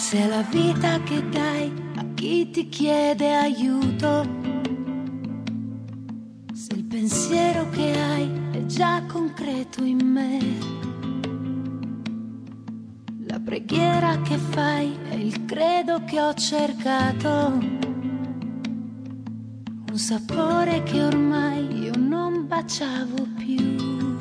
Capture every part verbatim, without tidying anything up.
Se la vita che dai a chi ti chiede aiuto, se il pensiero che hai è già concreto in me, la preghiera che fai è il credo che ho cercato, un sapore che ormai io non baciavo più,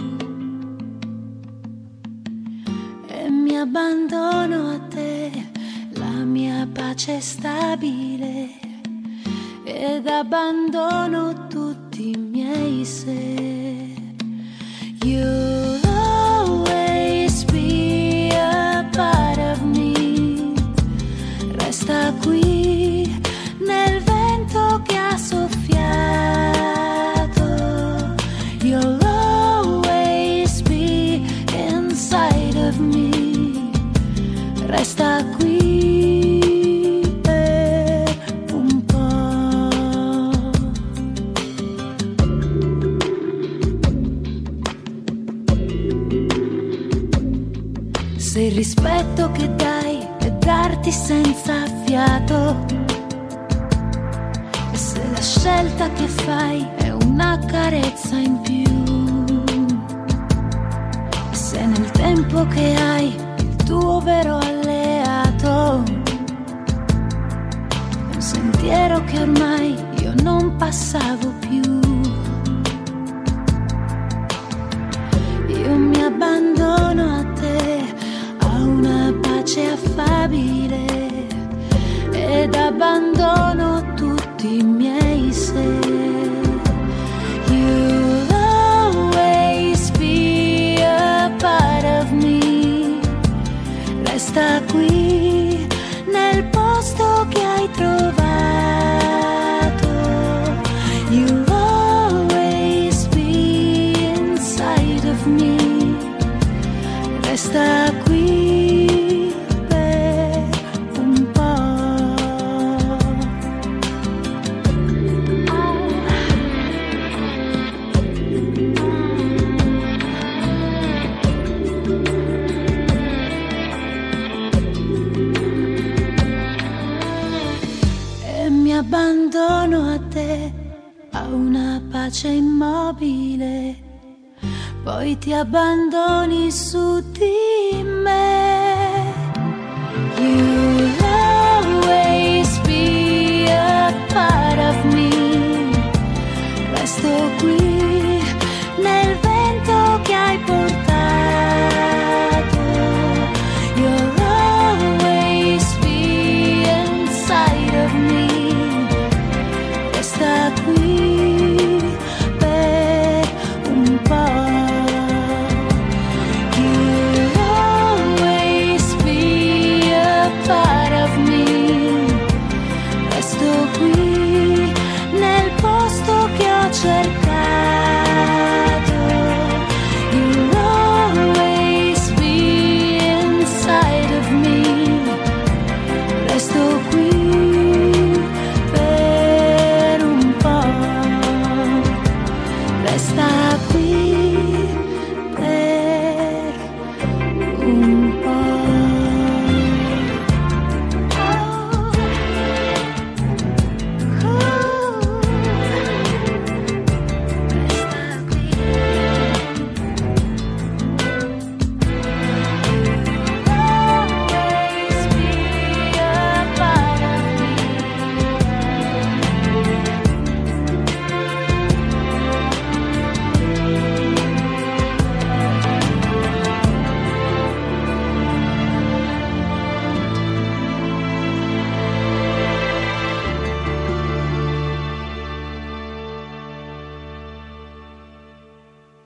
e mi abbandono a te, la mia pace è stabile, ed abbandono tutti i miei se. You'll always be a part of me, resta qui nel vento che ha soffiato. You'll always be inside of me, resta qui. Se il rispetto che dai è darti senza fiato, e se la scelta che fai è una carezza in più, e se nel tempo che hai il tuo vero alleato è un sentiero che ormai io non passavo più, io mi abbandono a te, una pace affabile, ed abbandono tutti i miei se. You'll always be a part of me, resta qui nel posto che hai trovato. You'll always be inside of me, resta qui. Abbandono a te, a una pace immobile, poi ti abbandoni su di me. You